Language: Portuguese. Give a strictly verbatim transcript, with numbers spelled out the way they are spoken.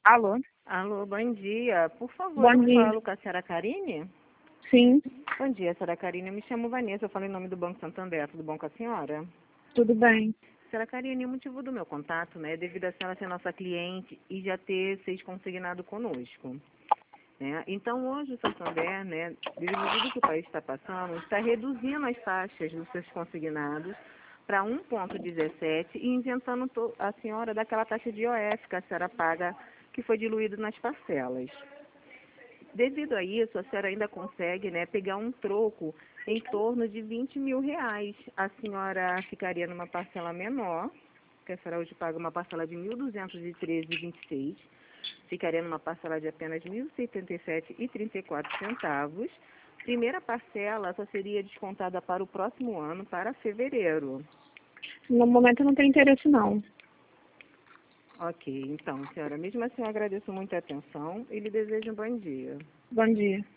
Alô? Alô, bom dia. Por favor, Bom eu dia. falo com a senhora Karine? Sim, Bom dia, senhora Karine. Eu me chamo Vanessa, eu falo em nome do Banco Santander. Tudo bom com a senhora? tudo bem. Senhora Karine, o motivo do meu contato, né, é devido a senhora ser nossa cliente e já ter seis consignado conosco. Né? Então, hoje o Santander, né, devido a tudo que o país está passando, está reduzindo as taxas dos seus consignados para um vírgula dezessete e isentando to- a senhora daquela taxa de I O F que a senhora paga, que foi diluído nas parcelas. Devido a isso, a senhora ainda consegue, né, pegar um troco em torno de vinte mil reais. A senhora ficaria numa parcela menor, que a senhora hoje paga uma parcela de mil duzentos e treze vírgula vinte e seis, ficaria numa parcela de apenas mil e setenta e sete vírgula trinta e quatro centavos. Primeira parcela só seria descontada para o próximo ano, para fevereiro. No momento eu não tenho interesse, não. Ok, então, senhora, mesmo assim eu agradeço muito a atenção e lhe desejo um bom dia. Bom dia.